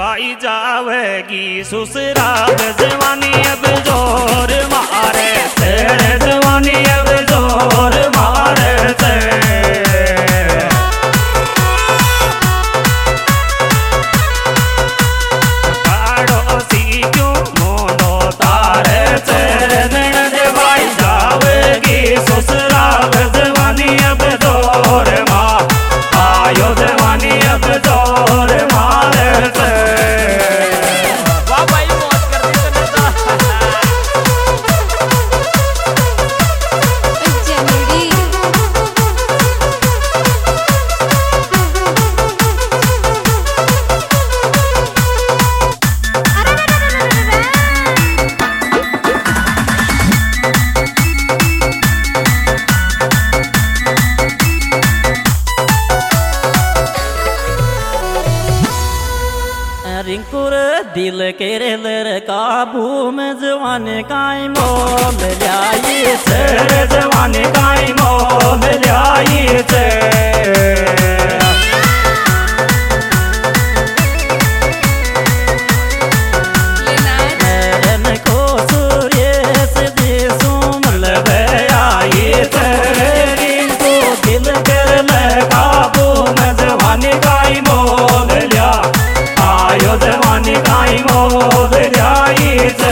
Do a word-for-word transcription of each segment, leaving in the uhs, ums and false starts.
भाई जावेगी ससुराल जवानी अब जोर मारे तेरे जवानी अब जोर मारे ते रिंकुर दिल के रेलर काबू में जवानी काई मोल ल्याई छे जवानी काई मोल ल्याई छे जवानी काई मोल ल्याई छे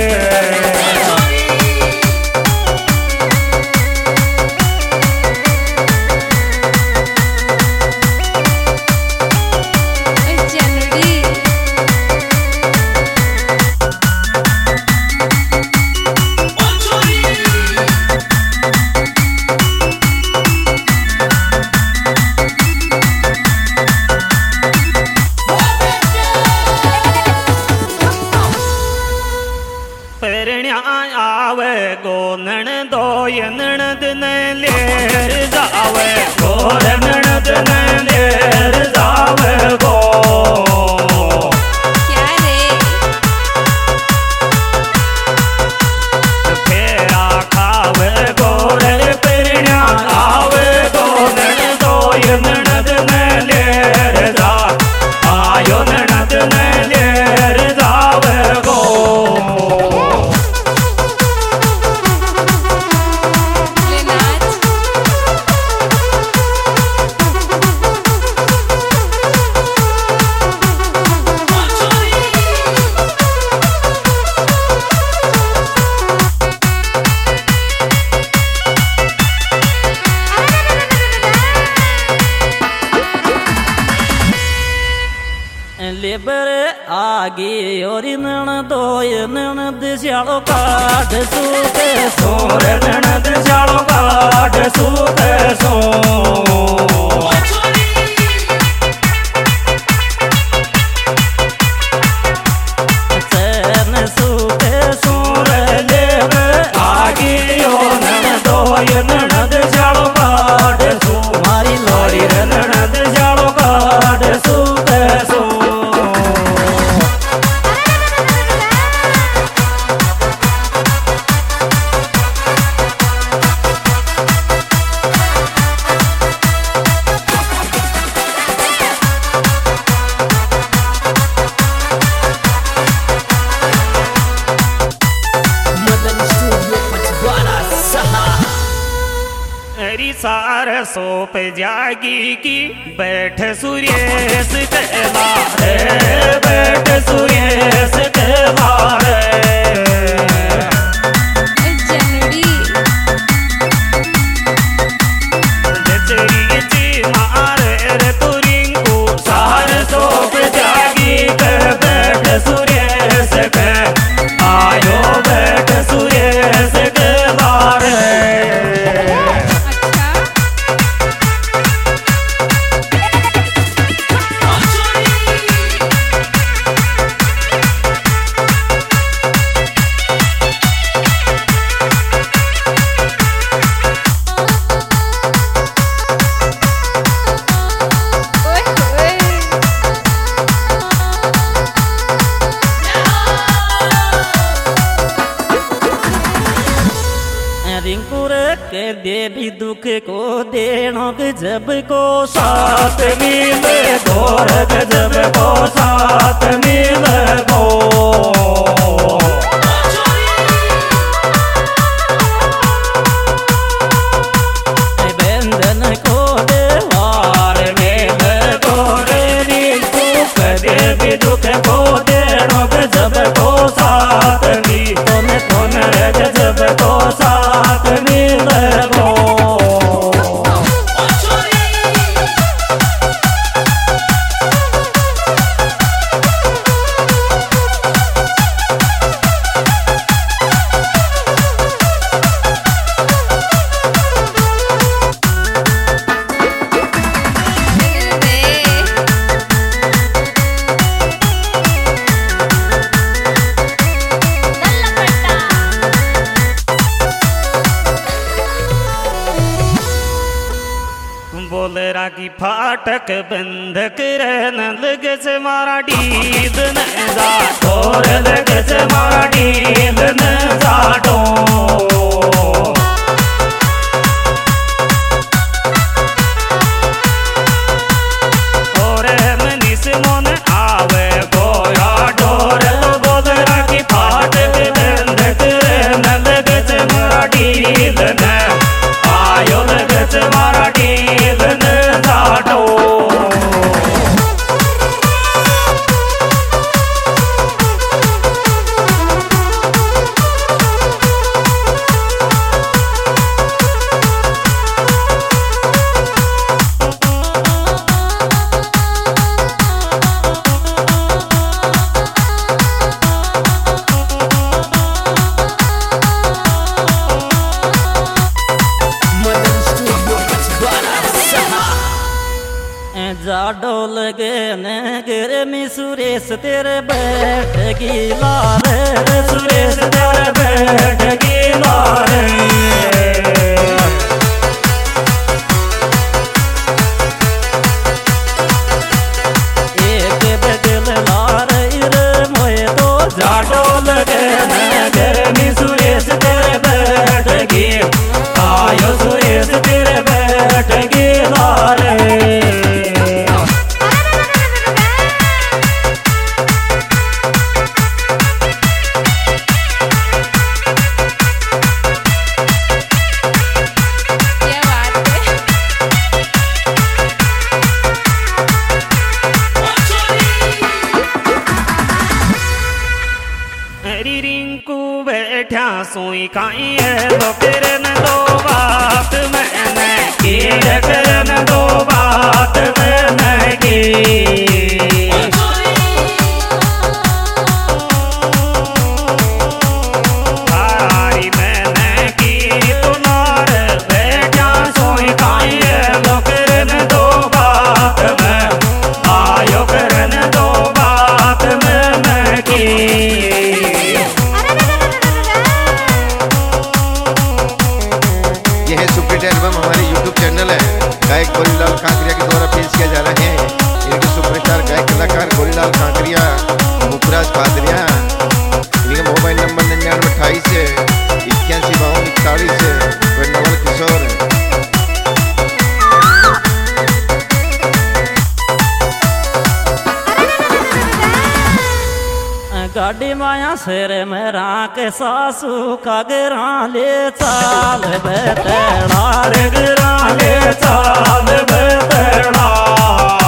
आवे गो नणदो ये नणद ने लेर जावे गो नणद ने लेर जावे गो क्या रे फेरा खावे गो रे पेरण्या आवे गो नणदो ये नणद ने लेर जा आयो नणद ने लेर जावे गो लेबर आगे और नणदो ये नणद श्यालो काट सूते सोरे नणद श्यालो काट सूते सो चैन सूते सोरे लेबर आगे ओ नणदो ये नणद श्यालो काट सू मारी लोड़ी रे नणद श्यालो काट सूते सो सारसों पे जागी की बैठ सूर्येश कहला रे बैठ सूर्येश कहला रे के देवी दुख को देनो जब को साथ मिले। ढोर गजब को साथ मिल गो दुख को देनो गजब को साथ नी तोने तोने गजब को साथ मिल गो बोलेरा की फाटक बंद करे न लगे से मारा डीद न जाटो रे लगे से मारा डीद न जाटो और मनीष मोन आवे गोया डोर बोलेरा की फाटक बंद करे न लगे से मारा डीद न आयो लगे से मारा डीद न जाटो जाडो लगे नगर में सुरेश तेरे बैठ गिला रे सुरेश तेरे बैठ गिला रे एक बदल लार रे मोए तो जाडो लगे नगर में सुरेश तेरे बैठ गिला आयो सुरेश तेरे बैठ गिला रे रिंकू बैठा सोई खाई है तो करन दो बात मैंने की करन दो बात मैंने की भाई मैंने की तुनार बैठा सोई खाई है तो करन दो बात मैं आयो करन दो बात मैंने की एल्बम हमारे यूट्यूब चैनल है गायक गोरीलाल कांकरिया के द्वारा पेश किया जा रहे हैं। इनके सुपरस्टार गायक कलाकार गोरीलाल कांकरिया, मुखराज पादरिया। इनका मोबाइल नंबर निन्यानवे अट्ठाईस है इक्यासी बावन इकतालीस है। वह नवल किशोर है। गाड़ी माया सिर में राख सासू का गिरा ले चाल बेतड़ा गिरा ले चाल बेतड़ा।